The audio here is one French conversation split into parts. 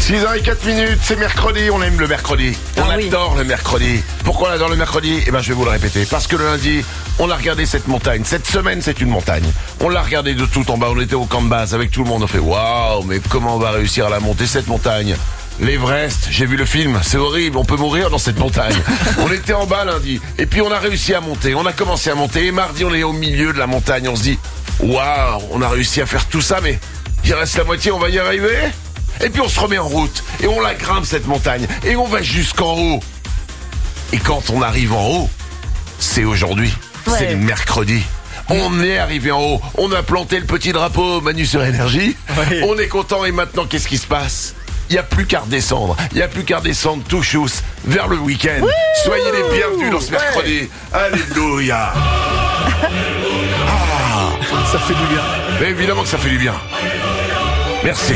6h04, c'est mercredi, on aime le mercredi. On adore le mercredi. Pourquoi on adore le mercredi ? Eh ben, je vais vous le répéter. Parce que le lundi, on a regardé cette montagne. Cette semaine, c'est une montagne. On l'a regardé de tout en bas. On était au camp de base avec tout le monde. On fait waouh, mais comment on va réussir à la monter cette montagne ? L'Everest, j'ai vu le film, c'est horrible, on peut mourir dans cette montagne. On était en bas lundi, et puis on a réussi à monter, on a commencé à monter, et mardi on est au milieu de la montagne, on se dit, waouh, on a réussi à faire tout ça, mais il reste la moitié, on va y arriver ? Et puis on se remet en route, et on la grimpe cette montagne, et on va jusqu'en haut. Et quand on arrive en haut, c'est aujourd'hui, c'est le mercredi. On est arrivé en haut, on a planté le petit drapeau Manu sur Énergie, on est content, et maintenant qu'est-ce qui se passe ? Il n'y a plus qu'à redescendre. Il n'y a plus qu'à redescendre tout chousse vers le week-end. Soyez les bienvenus dans ce mercredi. Alléluia. Ça fait du bien. Mais évidemment que ça fait du bien. Merci.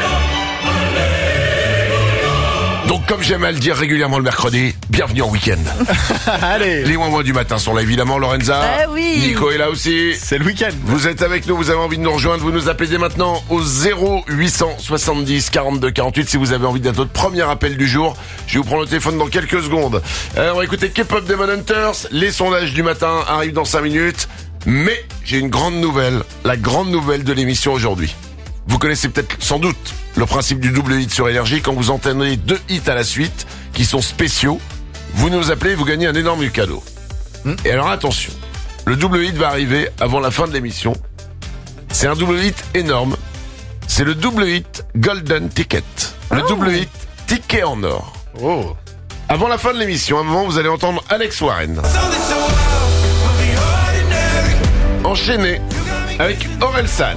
Donc, comme j'aime à le dire régulièrement le mercredi, bienvenue en week-end. Allez. Les ouin-ouin du matin sont là, évidemment. Lorenza. Oui. Nico est là aussi. C'est le week-end. Vous êtes avec nous, vous avez envie de nous rejoindre, vous nous appelez dès maintenant au 0870 42 48 si vous avez envie d'être notre premier appel du jour. Je vais vous prendre le téléphone dans quelques secondes. On va écouter K-Pop Demon Hunters. Les sondages du matin arrivent dans 5 minutes. Mais j'ai une grande nouvelle, la grande nouvelle de l'émission aujourd'hui. Vous connaissez peut-être sans doute le principe du double hit sur Énergie. Quand vous entendez 2 hits à la suite qui sont spéciaux, vous nous appelez, vous gagnez un énorme cadeau. Et alors attention, le double hit va arriver avant la fin de l'émission. C'est un double hit énorme. C'est le double hit Golden Ticket. Le double hit Ticket en or. Avant la fin de l'émission, à un moment, vous allez entendre Alex Warren enchaîné avec Orelsan.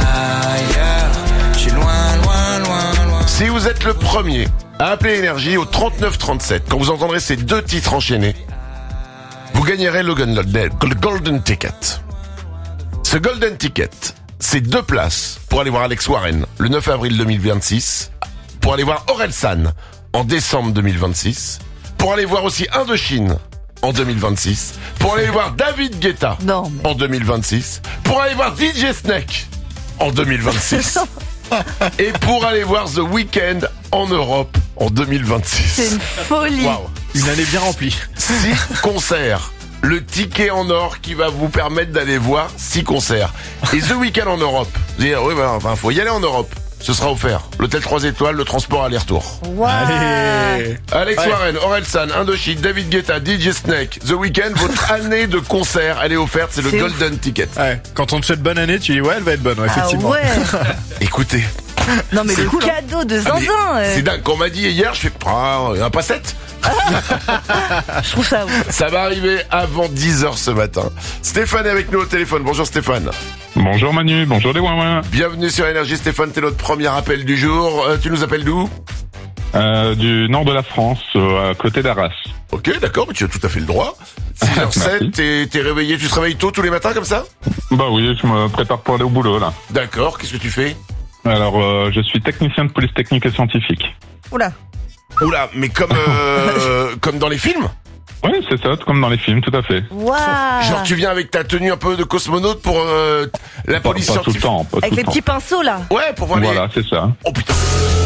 Si vous êtes le premier à appeler Énergie au 3937, quand vous entendrez ces 2 titres enchaînés, vous gagnerez le Golden Ticket. Ce Golden Ticket, c'est 2 places pour aller voir Alex Warren le 9 avril 2026, pour aller voir Orelsan en décembre 2026, pour aller voir aussi Indochine en 2026, pour aller voir David Guetta en 2026, pour aller voir DJ Snake en 2026 et pour aller voir The Weeknd en Europe en 2026. C'est une folie. Wow. Une année bien remplie. 6 concerts. Le ticket en or qui va vous permettre d'aller voir 6 concerts. Et The Weeknd en Europe. Vous dire, oui, enfin, faut y aller en Europe. Ce sera offert. L'hôtel 3 étoiles, le transport aller-retour. Wow. Allez. Alex Warren, Orelsan, Indochine, David Guetta, DJ Snake, The Weeknd, votre année de concert, elle est offerte, c'est le Golden Ticket. Ouais. Quand on te souhaite bonne année, tu dis ouais, elle va être bonne, effectivement. Ah ouais. Écoutez. Non mais C'est le cool, cadeau de mais zinzin. c'est dingue. Quand on m'a dit hier, je fais, un pas 7. Je trouve ça ouf. Ça va arriver avant 10h ce matin. Stéphane est avec nous au téléphone. Bonjour Stéphane. Bonjour Manu, bonjour les ouin-ouin. Bienvenue sur Énergie Stéphane, t'es notre premier appel du jour. Tu nous appelles d'où ? Du nord de la France, à côté d'Arras. Ok, d'accord, mais tu as tout à fait le droit. 6h07, t'es réveillé, tu te réveilles tôt tous les matins comme ça ? Bah oui, je me prépare pour aller au boulot là. D'accord, qu'est-ce que tu fais ? Alors, je suis technicien de police technique et scientifique. Oula. Oula, mais comme dans les films ? Oui, c'est ça, comme dans les films, tout à fait. Waouh. Genre tu viens avec ta tenue un peu de cosmonaute pour la police Pas tout le scientifique. temps, pas tout Avec le les temps. petits pinceaux là. Ouais, pour voir Voilà, c'est ça. Oh putain.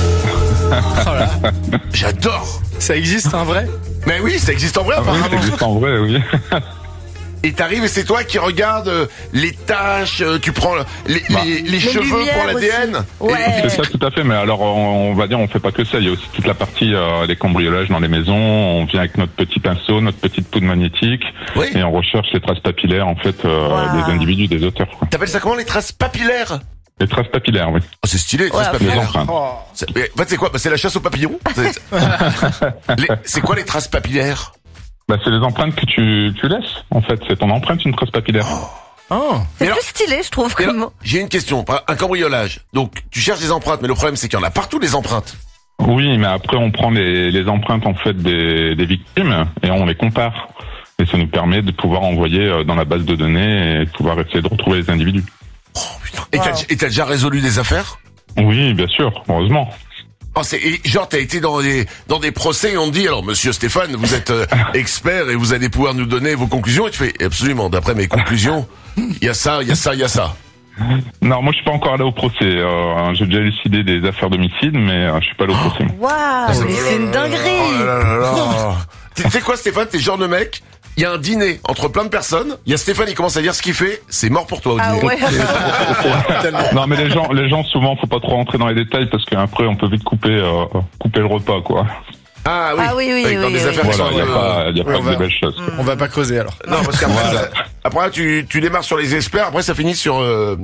J'adore. Ça existe un vrai ? Mais oui, ça existe en vrai Ah oui, apparemment. ça existe en vrai, oui. Et t'arrives et c'est toi qui regardes les tâches, tu prends les cheveux lumières pour l'ADN. aussi. Ouais. C'est ça, tout à fait. Mais alors, on va dire, on fait pas que ça. Il y a aussi toute la partie des cambriolages dans les maisons. On vient avec notre petit pinceau, notre petite poudre magnétique, Oui. et on recherche les traces papillaires en fait des individus, des auteurs. Quoi. T'appelles ça comment, les traces papillaires ? Les traces papillaires, oui. Oh, c'est stylé, les traces Ouais, Les papillaires. empreintes. Mais, en fait, c'est quoi ? Bah, c'est la chasse aux papillons. C'est quoi les traces papillaires ? Bah, c'est les empreintes que tu laisses. En fait, c'est ton empreinte, une trace papillaire. Oh. C'est Mais alors- plus stylé, je trouve. Et Comme... alors, j'ai une question, un cambriolage. Donc, tu cherches des empreintes, mais le problème, c'est qu'il y en a partout des empreintes. Oui, mais après, on prend les empreintes en fait des victimes et on les compare. Et ça nous permet de pouvoir envoyer dans la base de données et de pouvoir essayer de retrouver les individus. Oh, putain. Et t'as déjà résolu des affaires ? Oui, bien sûr, heureusement. Oh, genre, t'as été dans des procès et on te dit, alors, monsieur Stéphane, vous êtes expert et vous allez pouvoir nous donner vos conclusions. Et tu fais, absolument, d'après mes conclusions, il y a ça, il y a ça, il y a ça. Non, moi je suis pas encore allé au procès. J'ai déjà élucidé des affaires d'homicide, mais je suis pas allé au procès. Waouh, mais c'est une Oh dinguerie. là là là. Tu sais quoi, Stéphane, t'es le genre de mec. Il y a un dîner entre plein de personnes. Il y a Stéphane, il commence à dire ce qu'il fait. C'est mort pour toi au Ah dîner. ouais. Non, mais les gens souvent, faut pas trop rentrer dans les détails parce qu'après on peut vite couper le repas, quoi. Ah oui. Ah oui, Dans des oui. affaires qui Voilà, sont, il y a pas on que va- des belles choses. On va pas creuser alors. Non, parce qu'après, après tu démarres sur les experts. Après, ça finit sur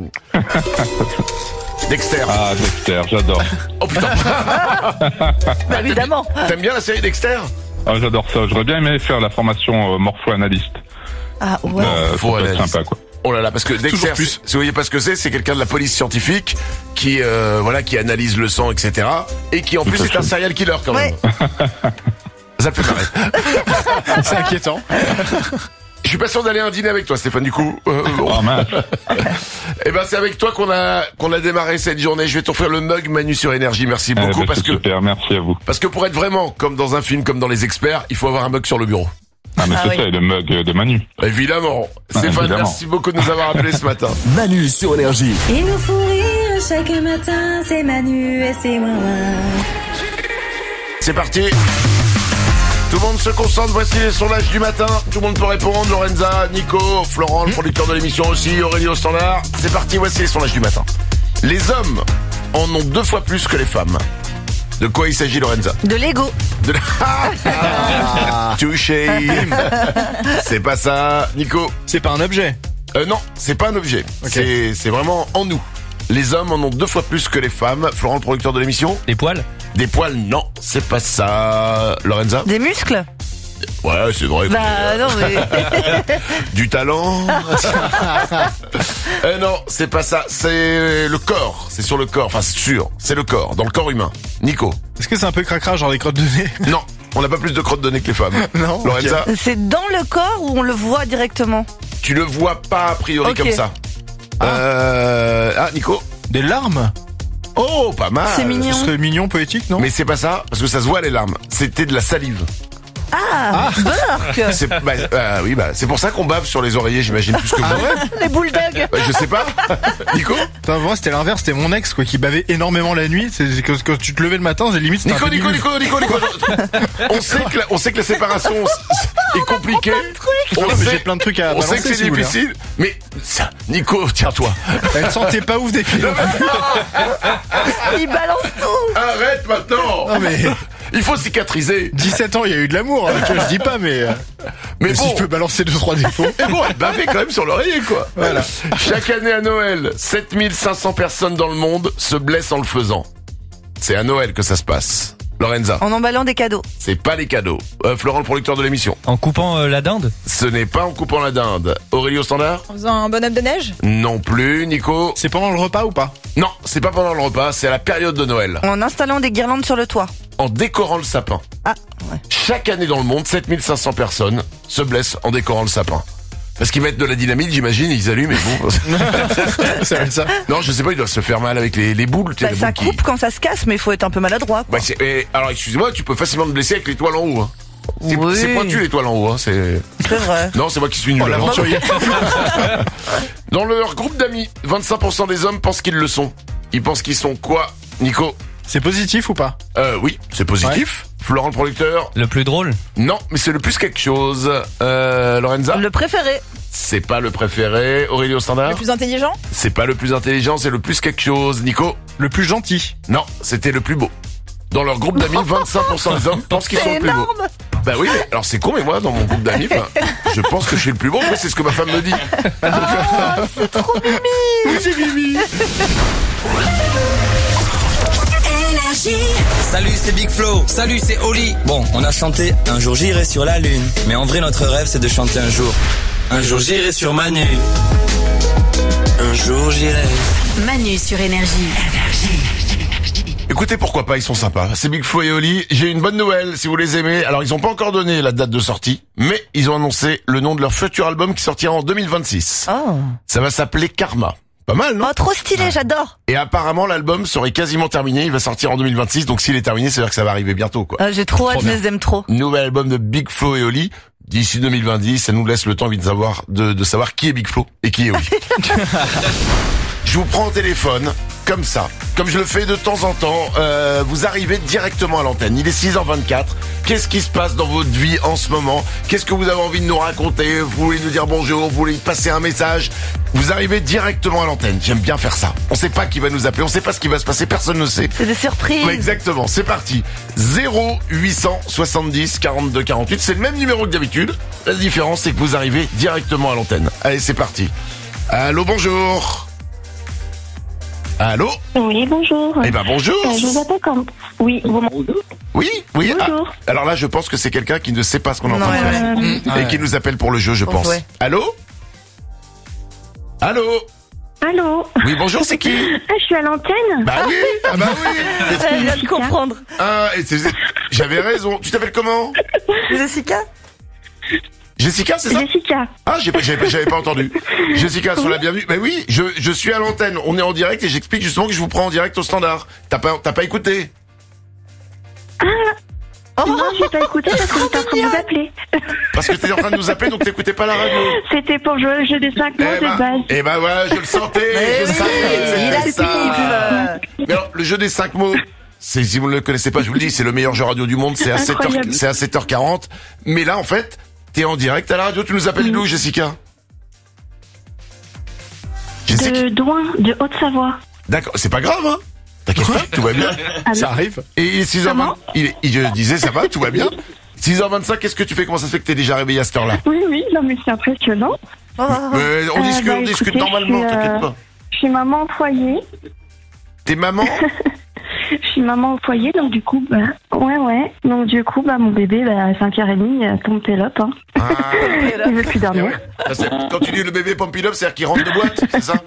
Dexter. Ah, Dexter, j'adore. Oh putain. Bah, évidemment. T'aimes bien la série Dexter? Ah, j'adore ça. J'aurais bien aimé faire la formation morpho-analyste. Ah ouais. Faut Ça peut être analyser. sympa, quoi. Oh là là, parce que Dexter, plus. si vous voyez pas ce que c'est quelqu'un de la police scientifique qui qui analyse le sang, etc. Et qui en plus à est un fait. serial killer quand même. Ça me fait marrer. C'est inquiétant. Je suis pas sûr d'aller à un dîner avec toi, Stéphane. Du coup, Oh mince. eh ben c'est avec toi qu'on a démarré cette journée. Je vais t'offrir le mug Manu sur Énergie. Merci beaucoup Eh ben, parce c'est que super, merci à vous. pour être vraiment comme dans un film, comme dans Les Experts, il faut avoir un mug sur le bureau. Ah, mais Ah c'est oui. ça, et le mug de Manu. Évidemment. Stéphane, évidemment. merci beaucoup de nous avoir appelés ce matin. Manu sur Énergie. Il nous faut rire chaque matin, c'est Manu et c'est moi. C'est parti. Tout le monde se concentre, voici les sondages du matin. Tout le monde peut répondre. Lorenza, Nico, Florent, le producteur de l'émission aussi, Aurélie au standard. C'est parti, voici les sondages du matin. Les hommes en ont 2 fois plus que les femmes. De quoi il s'agit, Lorenza? De Lego. De la... Touché. C'est pas ça. Nico? C'est pas un objet. Non, c'est pas un objet. Ok. C'est vraiment en nous. Les hommes en ont 2 fois plus que les femmes. Florent, le producteur de l'émission? Des poils? Des poils, non, c'est pas ça. Lorenza? Des muscles. Ouais, c'est vrai. Bah non mais. Du talent. Non, c'est pas ça. C'est le corps. C'est sur le corps. Enfin, c'est sûr. C'est le corps. Dans le corps humain. Nico? Est-ce que c'est un peu cracra, genre les crottes de nez? Non. On n'a pas plus de crottes de nez que les femmes. Non, ok. Lorenza? C'est dans le corps ou on le voit directement? Tu le vois pas a priori Ok. comme ça. Nico? Des larmes? Oh, pas mal. C'est mignon. Ce serait mignon, poétique, non? Mais c'est pas ça, parce que ça se voit les larmes. C'était de la salive. Ah, Burk. Oui, c'est pour ça qu'on bave sur les oreillers, j'imagine, plus que vous. Les bulldogs. Je sais pas. Nico? Putain, moi c'était l'inverse, c'était mon ex quoi qui bavait énormément la nuit. C'est quand tu te levais le matin, c'est limite c'était un Nico. peu On sait que la séparation est compliquée. Non, mais j'ai plein de trucs à On sait balancer, que c'est si vous voulez, difficile, mais ça, Nico, tiens-toi. Elle sentait pas ouf des pieds. Il balance tout. Arrête maintenant. Non mais Il faut cicatriser. 17 ans, il y a eu de l'amour, hein, tu vois, je dis pas mais Mais si bon, je peux balancer 2-3 défauts. mais bon, elle bavait quand même sur l'oreiller, quoi. Voilà. Chaque année à Noël, 7500 personnes dans le monde se blessent en le faisant. C'est à Noël que ça se passe. Lorenza, En emballant des cadeaux. c'est pas les cadeaux. Florent, le producteur de l'émission, En coupant la dinde? ce n'est pas en coupant la dinde. Aurélie au standard? En faisant un bonhomme de neige? Non plus. Nico? C'est pendant le repas ou pas? Non, c'est pas pendant le repas, c'est à la période de Noël. En installant des guirlandes sur le toit. En décorant le sapin. Ah, ouais. Chaque année dans le monde, 7500 personnes se blessent en décorant le sapin. Parce qu'ils mettent de la dynamite, j'imagine, et ils allument, mais bon. Ça va être ça. Non, je sais pas, ils doivent se faire mal avec les boules. Tu sais, Bah, les ça boules qui- coupe quand ça se casse, mais il faut être un peu maladroit. Quoi. Alors, excusez-moi, tu peux facilement te blesser avec l'étoile en haut. Hein. C'est Oui. c'est pointu l'étoile en haut. Hein. C'est... C'est vrai. Non, c'est moi qui suis nul. Oh, alors. l'aventurier. Dans leur groupe d'amis, 25% des hommes pensent qu'ils le sont. Ils pensent qu'ils sont quoi, Nico? C'est positif ou pas? Oui, c'est positif. Florent le producteur? Le plus drôle? Non, mais c'est le plus quelque chose. Lorenza? Le préféré. C'est pas le préféré. Aurélie au standard? Le plus intelligent? C'est pas le plus intelligent, c'est le plus quelque chose. Nico? Le plus gentil. Non, c'était le plus beau. Dans leur groupe d'amis, 25% des hommes pensent qu'ils sont C'est le plus beaux. énorme. Bah oui, mais alors c'est con, mais moi, dans mon groupe d'amis, je pense que je suis le plus beau, mais c'est ce que ma femme me dit. C'est trop mimi. C'est Mimi. Salut, c'est Big Flo. Salut, c'est Oli. Bon, on a chanté Un jour j'irai sur la lune. Mais en vrai, notre rêve, c'est de chanter un jour. Un jour j'irai sur Manu. Un jour j'irai. Manu sur Énergie. Écoutez, pourquoi pas, ils sont sympas. C'est Big Flo et Oli. J'ai une bonne nouvelle, si vous les aimez. Alors, ils ont pas encore donné la date de sortie, mais ils ont annoncé le nom de leur futur album qui sortira en 2026. Oh. Ça va s'appeler Karma. Pas mal, non? Oh, trop stylé, j'adore. Et apparemment, l'album serait quasiment terminé. Il va sortir en 2026, donc s'il est terminé, c'est-à-dire que ça va arriver bientôt, quoi. J'ai trop hâte, je bien. les aime trop. Nouvel album de Big Flo et Oli. D'ici 2020, ça nous laisse le temps de savoir qui est Big Flo et qui est Oli. Je vous prends au téléphone, comme ça, comme je le fais de temps en temps. Vous arrivez directement à l'antenne. Il est 6h24. Qu'est-ce qui se passe dans votre vie en ce moment? Qu'est-ce que vous avez envie de nous raconter? Vous voulez nous dire bonjour? Vous voulez passer un message? Vous arrivez directement à l'antenne. J'aime bien faire ça. On sait pas qui va nous appeler. On sait pas ce qui va se passer. Personne ne sait. C'est des surprises. Ouais, exactement. C'est parti. 0870 42 48. C'est le même numéro que d'habitude. La différence, c'est que vous arrivez directement à l'antenne. Allez, c'est parti. Allô, bonjour. Allô? Oui, bonjour. Eh ben, bonjour. Je vous appelle comme... Oui, vous m'entendez? Oui. Bonjour. Ah, alors là, je pense que c'est quelqu'un qui ne sait pas ce qu'on est en train de Ouais, faire. Et qui nous appelle pour le jeu, je pense. Ouais. Allô? Allô? Allô? Oui, bonjour, c'est qui? Ah, je suis à l'antenne? Bah oui, ah bah oui. Elle vient de comprendre. Ah, et j'avais raison. Tu t'appelles comment? Jessica? Jessica, c'est ça? Jessica. Ah, j'avais pas entendu. Jessica, sur la bienvenue. Ben oui, je suis à l'antenne. On est en direct et j'explique justement que je vous prends en direct au standard. T'as pas écouté? Non, j'ai pas écouté parce que j'étais en train de vous appeler. Parce que t'étais en train de nous appeler, donc t'écoutais pas la radio. C'était pour jouer au jeu des 5 mots de base. Eh ben voilà, je le sentais. Mais Je oui, savais que il a c'était ça. le Mais alors, le jeu des 5 mots, si vous ne le connaissez pas, je vous le dis, c'est le meilleur jeu radio du monde. C'est à 7h40. Mais là, en fait, t'es en direct à la radio. Tu nous appelles d'où, Jessica? De Douin, de Haute-Savoie. D'accord, c'est pas grave, hein? T'inquiète pas, tout va bien. Ça arrive. Et il est 6h20. Je disais, ça va, tout va bien. 6h25, qu'est-ce que tu fais? Comment ça se fait que t'es déjà réveillé à cette heure-là? Oui, non mais c'est impressionnant. On discute écoutez, normalement, t'inquiète pas. Je suis maman au foyer. T'es maman? Je suis maman au foyer, donc du coup, ouais. Donc du coup, mon bébé, à 5h30, tombe pélope, hein. Ah, Il veut plus dormir. ouais. Quand tu dis le bébé Pompidop, c'est-à-dire qu'il rentre de boîte, c'est ça?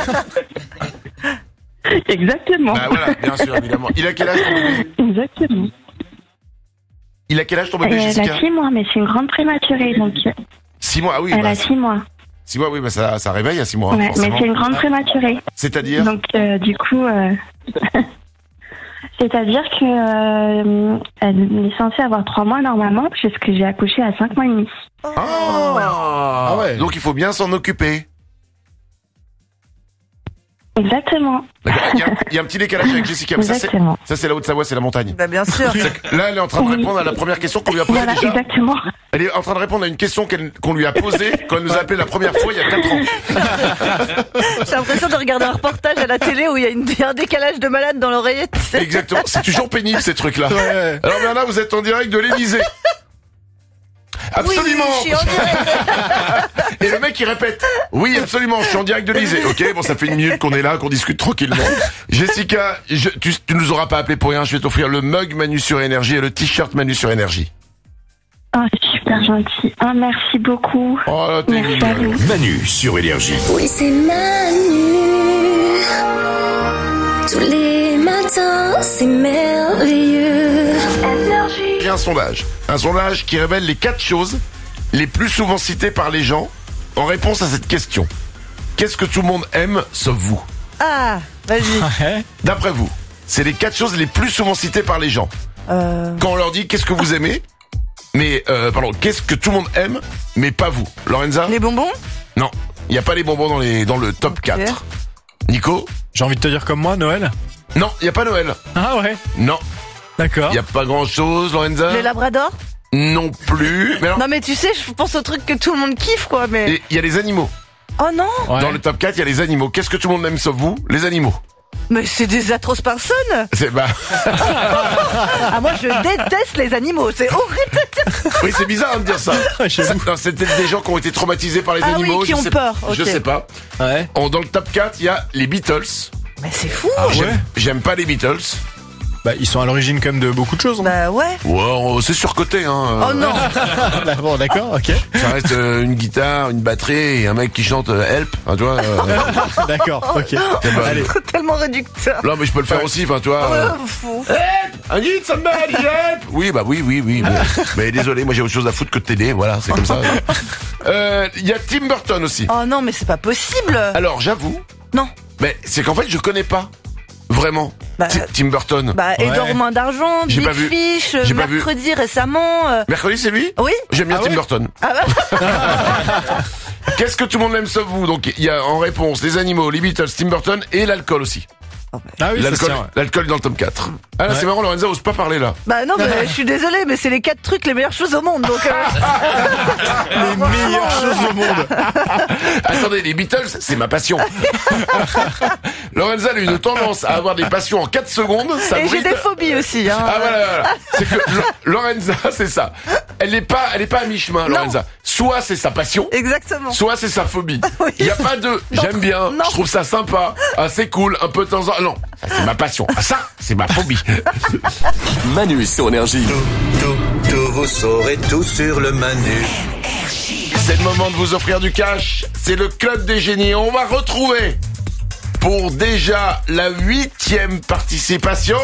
Exactement. Bah voilà, bien sûr, évidemment. Il a quel âge ton bébé? Exactement. Il a quel âge ton bébé, Elle Jessica? a 6 mois, mais c'est une grande prématurée, donc 6 mois, ah oui. elle a 6 mois. 6 mois, oui, bah ça réveille à 6 mois. Ouais, mais forcément. c'est une grande prématurée. C'est-à-dire? Donc du coup, c'est-à-dire que elle est censée avoir 3 mois normalement, puisque j'ai accouché à 5 mois et demi. Ah ouais. Donc il faut bien s'en occuper. Exactement. D'accord. Il y a un petit décalage avec Jessica. Mais Exactement. ça, c'est la Haute-Savoie, c'est la montagne. Bah bien sûr. Là, elle est en train de Oui. répondre à la première question qu'on lui a posée Voilà, déjà. exactement. Elle est en train de répondre à une question qu'on lui a posée quand elle nous a appelé la première fois il y a 4 ans. J'ai l'impression de regarder un reportage à la télé où il y a un décalage de malade dans l'oreillette. Exactement. C'est toujours pénible, ces trucs-là. Ouais. Alors Bernard, vous êtes en direct de l'Élysée. Absolument. Oui, je suis en direct. Et le mec il répète. Oui, absolument, je suis en direct de l'Élysée. Ok, bon, ça fait une minute qu'on est là, qu'on discute tranquillement. Jessica, tu nous auras pas appelé pour rien. Je vais t'offrir le mug Manu sur Énergie et le t-shirt Manu sur Énergie. Oh, super gentil. Ah, merci beaucoup. Oh là, t'es Merci à mignonne. vous. Manu sur Énergie. Oui, c'est Manu. Tous les matins, c'est merveilleux. J'ai un sondage qui révèle les 4 choses les plus souvent citées par les gens en réponse à cette question. Qu'est-ce que tout le monde aime sauf vous? Ah, vas-y. Ouais. D'après vous, c'est les 4 choses les plus souvent citées par les gens. Quand on leur dit qu'est-ce que vous aimez, mais qu'est-ce que tout le monde aime, mais pas vous. Lorenza? Les bonbons? Non, il n'y a pas les bonbons dans le top 4. Nico? J'ai envie de te dire comme moi, Noël. Non, il n'y a pas Noël. Ah ouais. Non, D'accord. il n'y a pas grand-chose, Lorenza. Les labradors? Non plus. Mais alors, Non mais tu sais, je pense au truc que tout le monde kiffe quoi, mais... et il y a les animaux. Oh non. Ouais. Dans le top 4, il y a les animaux. Qu'est-ce que tout le monde aime sauf vous? Les animaux. Mais c'est des atroces personnes. C'est Ah moi je déteste les animaux, c'est horrible. oui, c'est bizarre de dire ça. Non, c'est peut-être des gens qui ont été traumatisés par les Ah oui, animaux. qui je ont sais, peur, Je ok. sais pas. Ouais. Dans le top 4, il y a les Beatles. Mais c'est fou. Ah ouais. J'aime pas les Beatles. Bah, ils sont à l'origine quand même de beaucoup de choses. Hein. Bah ouais. Wow, c'est surcoté, hein. Oh non. Bah, bon, d'accord, ok. Ça reste une guitare, une batterie et un mec qui chante Help. Hein, tu vois. D'accord, ok. Allez. Tellement réducteur. Non, mais je peux le faire aussi, enfin, tu vois. Fou. I need somebody help. Oui, bah oui. Mais désolé, moi j'ai autre chose à foutre que de t'aider. Voilà, c'est comme ça. Il y a Tim Burton aussi. Oh non mais c'est pas possible. Alors, j'avoue. Non. Mais c'est qu'en fait, je connais pas. Vraiment. Bah, Tim Burton. Bah Ouais. Edouard Main d'Argent, J'ai Big pas vu. Fish, J'ai pas vu. mercredi récemment. Mercredi, c'est lui? Oui. J'aime bien Ah Tim ouais Burton. Ah bah. Qu'est-ce que tout le monde aime sauf vous? Donc, il y a en réponse les animaux, les Beatles, Tim Burton et l'alcool aussi. Ah oui, L'alcool dans le tome 4. Ah là, c'est marrant, Lorenza ose pas parler là. Bah non, mais je suis désolée, mais c'est les 4 trucs, les meilleures choses au monde. Donc, les meilleures choses au monde. Attendez, les Beatles, c'est ma passion. Lorenza a une tendance à avoir des passions en 4 secondes. Ça et j'ai des phobies aussi. Hein. Ah voilà. C'est que Lorenza, c'est ça. Elle est pas à mi-chemin, Lorenza. Soit c'est sa passion. Exactement. Soit c'est sa phobie. Oui. Il y a pas de j'aime bien, je trouve ça sympa, c'est cool, un peu de temps en temps. Non, ça, c'est ma passion. Ça, c'est ma phobie. Manu sur Énergie. Tout, vous saurez tout sur le Manu. C'est le moment de vous offrir du cash. C'est le Club des Génies. On va retrouver pour déjà la 8e participation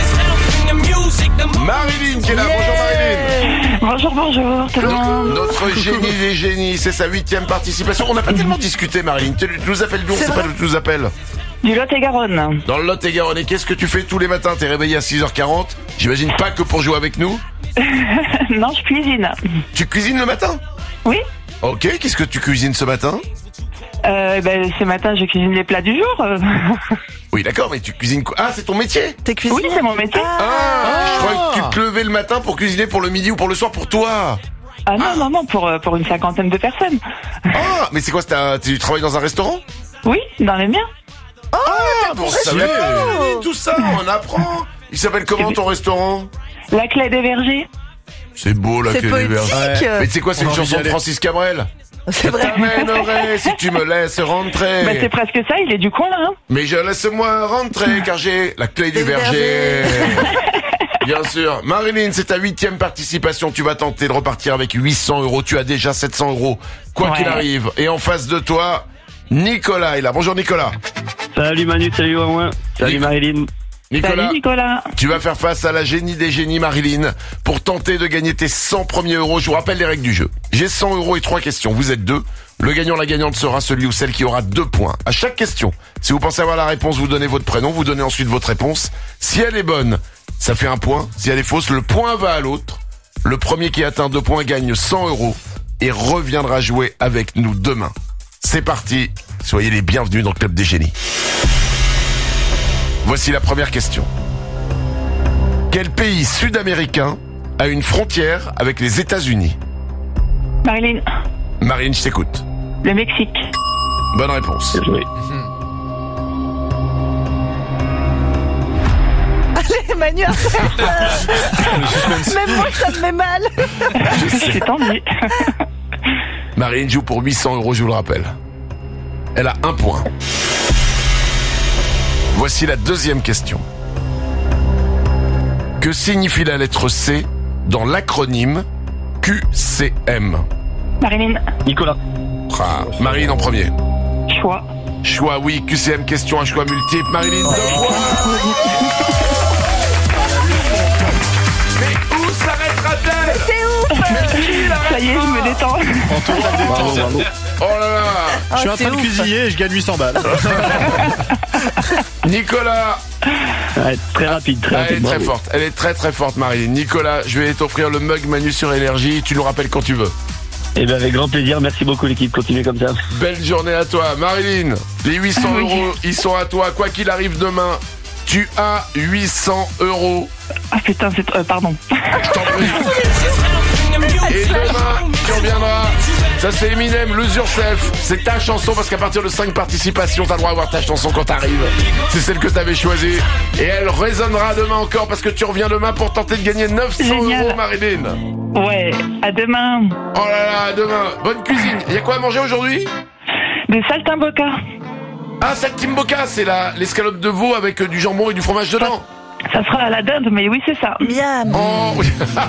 Marilyn qui est là. Bonjour Marilyn. Bonjour tout le monde. Notre génie des génies, c'est sa 8e participation. On n'a pas tellement discuté, Marilyn. Tu nous appelles d'où? On sait pas d'où tu nous appelles. Du Lot-et-Garonne. Dans le Lot-et-Garonne. Et qu'est-ce que tu fais tous les matins? T'es réveillé à 6h40. J'imagine pas que pour jouer avec nous. Non, je cuisine. Tu cuisines le matin? Oui. Ok, qu'est-ce que tu cuisines ce matin? Ce matin, je cuisine les plats du jour. Oui, d'accord, mais tu cuisines quoi? Ah, c'est ton métier? T'es cuisinière? Oui, c'est mon métier. Je croyais que tu te levais le matin pour cuisiner pour le midi ou pour le soir pour toi. Ah non, pour une 50aine de personnes. Ah, mais c'est quoi? Tu travailles dans un restaurant? Oui, dans les miens. Ah, bon, ça savait pas tout ça, on apprend. Il s'appelle comment ton restaurant? La Clé des Vergers. C'est beau, la C'est Clé des Vergers. poétique. Mais tu sais quoi, c'est une chanson de Francis Cabrel. C'est vrai. T'amènerai si tu me laisses rentrer. Bah, c'est presque ça, il est du coin là. Hein. Mais je laisse-moi rentrer car j'ai la clé du verger. Bien sûr. Marilyn, c'est ta 8e participation. Tu vas tenter de repartir avec 800 €. Tu as déjà 700 €. Quoi qu'il arrive. Et en face de toi, Nicolas est là. Bonjour Nicolas. Salut Manu, salut Romain. Salut Marilyn. Nicolas, Salut Nicolas. tu vas faire face à la génie des génies Marilyn pour tenter de gagner tes 100 premiers euros. Je vous rappelle les règles du jeu. J'ai 100 € et 3 questions. Vous êtes 2. Le gagnant, la gagnante sera celui ou celle qui aura 2 points. À chaque question, si vous pensez avoir la réponse, vous donnez votre prénom, vous donnez ensuite votre réponse. Si elle est bonne, ça fait 1 point. Si elle est fausse, le point va à l'autre. Le premier qui atteint 2 points gagne 100 € et reviendra jouer avec nous demain. C'est parti. Soyez les bienvenus dans le Club des Génies. Voici la première question. Quel pays sud-américain a une frontière avec les États-Unis? Marilyn. Marine, je t'écoute. Le Mexique. Bonne réponse. Oui. Allez, Manu, arrête. Même moi, ça me met mal. C'est tendu. Marine joue pour 800 €, je vous le rappelle. Elle a 1 point. Voici la deuxième question. Que signifie la lettre C dans l'acronyme QCM? Marilyn. Nicolas. Marine en premier. Choix. Choix, oui. QCM, question à choix multiple. Marilyn, 2 points. Mais où s'arrêtera-t-elle? C'est ouf. Ça y est, je me détends. En total détente. Bravo. Oh là là. Je suis en train de cuisiner et je gagne 800 balles. Nicolas. Ouais, très rapide, très Elle est rapide. très bravo. forte. Elle est très très forte, Marilyn. Nicolas, je vais t'offrir le mug Manu sur Énergie. Tu nous rappelles quand tu veux. Eh bien, avec grand plaisir. Merci beaucoup l'équipe. Continuez comme ça. Belle journée à toi. Marilyn, les 800 €, ils sont à toi. Quoi qu'il arrive demain, tu as 800 €. Ah putain, pardon. Je t'en prie. Et demain, tu reviendras. Ça, c'est Eminem, Lose Yourself. C'est ta chanson parce qu'à partir de 5 participations, t'as le droit d'avoir ta chanson quand t'arrives. C'est celle que t'avais choisie. Et elle résonnera demain encore parce que tu reviens demain pour tenter de gagner 900 Génial. €, Marilyn. Ouais, à demain. Oh là là, à demain. Bonne cuisine. Il y a quoi à manger aujourd'hui? Des saltimbocas. Ah, saltimbocca, c'est l'escalope de veau avec du jambon et du fromage dedans. Ça sera à la dinde, mais oui, c'est ça. Miam. Oh, oui.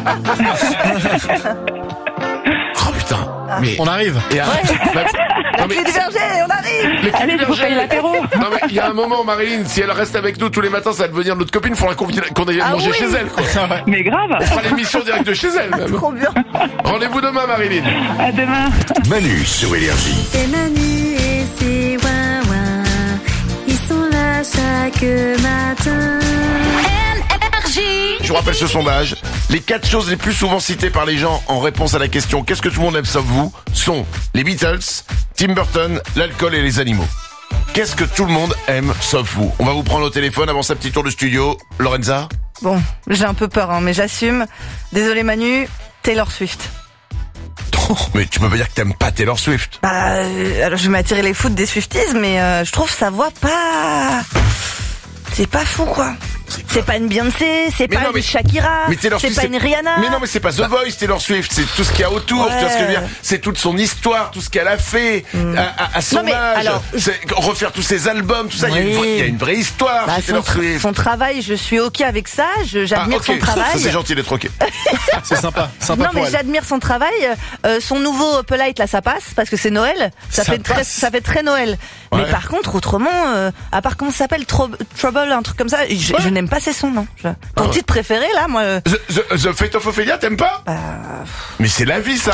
Oh putain. Mais... On arrive. Et non, La mais clé du verger, on arrive. le cul Allez, du je vous verger. paye l'apéro. Non mais il y a un moment, Marilyn, si elle reste avec nous tous les matins, ça va devenir notre copine. Il faudra qu'on aille manger oui. chez elle, quoi. Mais grave. On fera l'émission direct de chez elle, même. Trop bien. Rendez-vous demain, Marilyn. À demain. Manu sur Énergie. C'est Manu et c'est Wawa. Ils sont là chaque matin. Je vous rappelle ce sondage. Les 4 choses les plus souvent citées par les gens en réponse à la question « Qu'est-ce que tout le monde aime sauf vous ?» sont les Beatles, Tim Burton, l'alcool et les animaux. Qu'est-ce que tout le monde aime sauf vous? On va vous prendre au téléphone avant sa petite tour de studio. Lorenza? Bon, j'ai un peu peur, mais j'assume. Désolé Manu, Taylor Swift. Mais tu peux pas dire que t'aimes pas Taylor Swift. Alors je vais m'attirer les foudres des Swifties, mais je trouve sa voix pas... C'est pas fou, quoi. C'est pas une Beyoncé, c'est pas une Shakira, c'est pas une Rihanna. Mais non, mais c'est pas The Voice, Taylor Swift, c'est tout ce qu'il y a autour, tu vois ce que je veux dire. C'est toute son histoire, tout ce qu'elle a fait à son âge, c'est refaire tous ses albums, tout ça, il y a une vraie histoire chez Taylor Swift. Son travail, je suis ok avec ça, j'admire son travail. Ça c'est gentil d'être ok. C'est sympa non, pour mais elle. j'admire son travail. Son nouveau Polite, là, ça passe, parce que c'est Noël. Ça fait très Noël. Ouais. Mais par contre, autrement, à part comment ça s'appelle, Trouble, un truc comme ça, je n'aime pas ses sons, non. Ton titre préféré, là, moi... The Fate of Ophelia, t'aimes pas? Mais c'est la vie, ça.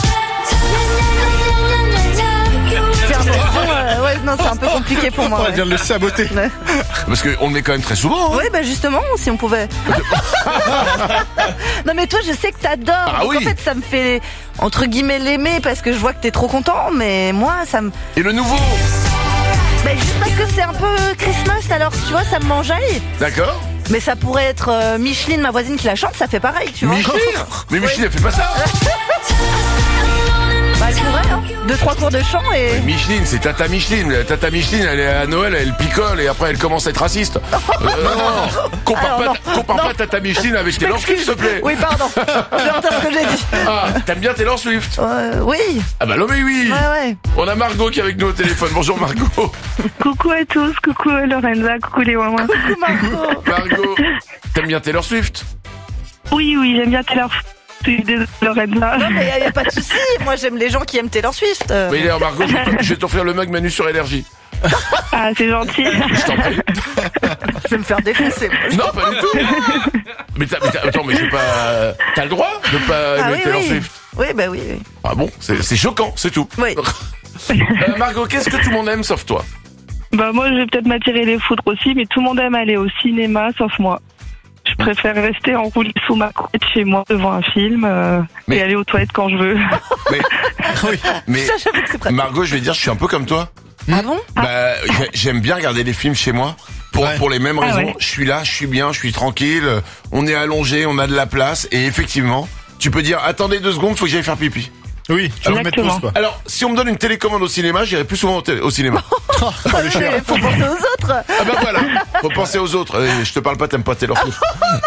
Non, c'est un peu compliqué pour moi. On vient de le saboter. Ouais. Parce qu'on le met quand même très souvent. Oui, justement, si on pouvait. Non, mais toi, je sais que t'adores. Ah donc oui. En fait, ça me fait, entre guillemets, l'aimer parce que je vois que t'es trop content, mais moi, ça me... Et le nouveau? Juste parce que c'est un peu Christmas, alors, tu vois, ça me m'enjaille. D'accord. Mais ça pourrait être Micheline, ma voisine, qui la chante, ça fait pareil, tu vois. Micheline? Mais Micheline, elle fait pas ça. Elle pourrait, hein. 2-3 cours de chant et... Micheline, c'est Tata Micheline. Tata Micheline, elle est à Noël, elle picole et après elle commence à être raciste. Non. Compare pas Tata Micheline avec Taylor Swift, s'il te plaît. Oui, pardon. J'ai entendu ce que j'ai dit. Ah, t'aimes bien Taylor Swift? Oui. Ah bah non mais oui. Ouais. On a Margot qui est avec nous au téléphone. Bonjour Margot. Coucou à tous, coucou Lorenza, coucou les Wawa. Coucou Margot. Margot, t'aimes bien Taylor Swift? Oui, j'aime bien Taylor Swift. Lorenza. Non, mais y a pas de souci. Moi, j'aime les gens qui aiment Taylor Swift. Oui, d'ailleurs Margot, je vais t'offrir le mug Manu sur énergie. Ah, c'est gentil. Je t'en prie. Je vais me faire défoncer. Non, pas du tout. Mais attends, mais c'est pas... T'as le droit de pas aimer Taylor Swift? Oui, oui. Ah bon? C'est choquant, c'est tout. Oui. Margot, qu'est-ce que tout le monde aime sauf toi? Moi, je vais peut-être m'attirer les foudres aussi, mais tout le monde aime aller au cinéma, sauf moi. Je préfère rester enroulée sous ma couette chez moi devant un film et aller aux toilettes quand je veux. Mais Ça, j'avoue que c'est pratique. Margot, je vais dire, je suis un peu comme toi. Ah bon? J'aime bien regarder les films chez moi. Pour les mêmes raisons. Ouais. Je suis là, je suis bien, je suis tranquille. On est allongé, on a de la place. Et effectivement, tu peux dire, attendez 2 secondes, faut que j'aille faire pipi. Oui, tu vas mettre pause, quoi. Alors, si on me donne une télécommande au cinéma, j'irai plus souvent au cinéma. Mais faut penser aux autres. Ah bah voilà, faut penser aux autres. Je te parle pas, t'aimes pas Taylor Swift.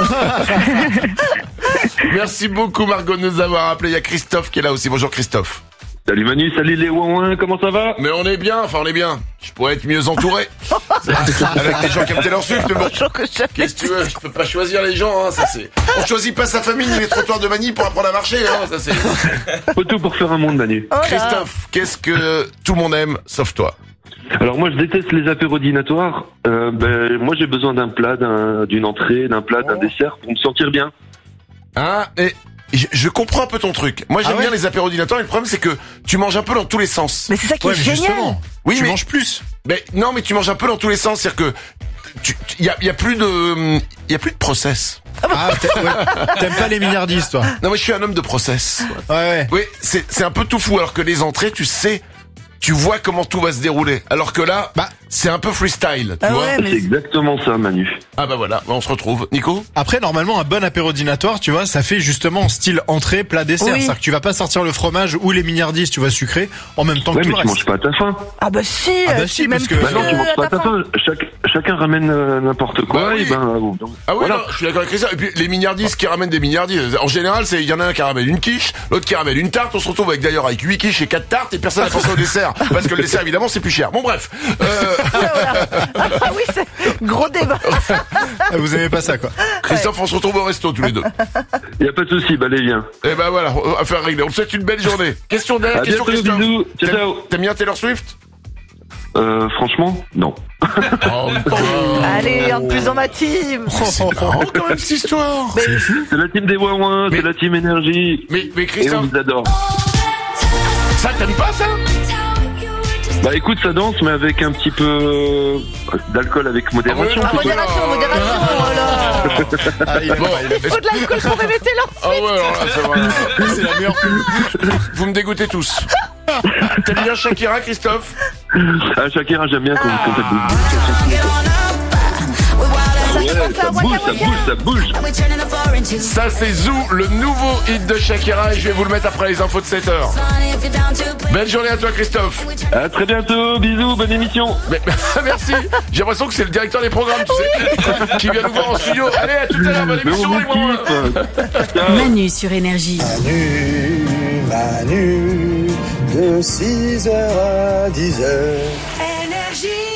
Merci beaucoup Margot de nous avoir appelé. Il y a Christophe qui est là aussi. Bonjour Christophe. Salut Manu, salut les ouin, comment ça va? Mais on est bien. Je pourrais être mieux entouré. Avec des gens qui aiment Taylor Swift, mais bon. Qu'est-ce que tu veux? Je peux pas choisir les gens, hein, ça c'est. On choisit pas sa famille ni les trottoirs de Manille pour apprendre à marcher, hein, ça c'est. Faut tout pour faire un monde, Manu. Christophe, qu'est-ce que tout le monde aime sauf toi? Alors moi je déteste les apéros dînatoires. Moi j'ai besoin d'un plat, d'une entrée, d'un plat, d'un dessert pour me sentir bien. Ah, et je comprends un peu ton truc. Moi j'aime bien les apéros dînatoires, mais le problème c'est que tu manges un peu dans tous les sens. Mais c'est ça qui est génial. Justement. Oui, tu mais manges plus. Mais non, mais tu manges un peu dans tous les sens, c'est-à-dire que il y a plus de process. Ah, t'aimes pas les milliardistes, toi? Non, mais je suis un homme de process. Ouais. Oui, c'est un peu tout fou, alors que les entrées, tu vois comment tout va se dérouler. Alors que là, c'est un peu freestyle, tu vois. C'est exactement ça, Manu. Ah bah voilà, on se retrouve. Nico? Après, normalement, un bon apéro dînatoire, tu vois, ça fait justement style entrée, plat, dessert. Oui. C'est-à-dire que tu vas pas sortir le fromage ou les milliardises, tu vas sucrer en même temps que tout mais le tu reste. manges pas à ta faim. Ah bah si, si, même parce que- plus Non, tu manges pas à ta faim. faim. Chacun ramène n'importe quoi. Bah oui. Ah oui, voilà. non, je suis d'accord avec ça. Et puis les milliardises qui ramènent des milliardises, en général, il y en a un qui ramène une quiche, l'autre qui ramène une tarte. On se retrouve avec 8 quiches et 4 tartes et personne n'a pensé au dessert parce que le dessert évidemment c'est plus cher. Bon bref. Ah oui, c'est gros débat. Vous aimez pas ça, quoi. Christophe, on se retrouve au resto tous les deux. Y a pas de souci, allez viens. Et ben voilà, affaire réglée. On te souhaite une belle journée. Question dernière, À question bientôt, Christophe. bisous. Ciao. T'aimes bien Taylor Swift? Franchement, non. Allez, en plus dans ma team. C'est marrant quand même cette histoire. C'est la team des ouin, c'est la team énergie. Mais Et on Christophe, vous adore. ça t'aimes pas ça? Bah écoute, ça danse, mais avec un petit peu d'alcool avec modération. Ah, c'est tout. Modération, oh là. Ah, il est Bon, pas- Il faut de l'alcool pour aimer Taylor Ah ouais, alors là, ça va. C'est la meilleure pub. Vous me dégoûtez tous. T'aimes bien Shakira, Christophe? Shakira, j'aime bien quand elle bouge. Ça bouge. Ça c'est Zou, le nouveau hit de Shakira, et je vais vous le mettre après les infos de 7h. Belle journée à toi, Christophe. À très bientôt, bisous, bonne émission. Merci. J'ai l'impression que c'est le directeur des programmes, tu sais, qui vient nous voir en studio. Allez, à tout à l'heure, bonne émission. Manu sur Énergie. Manu, de 6h à 10h. Énergie.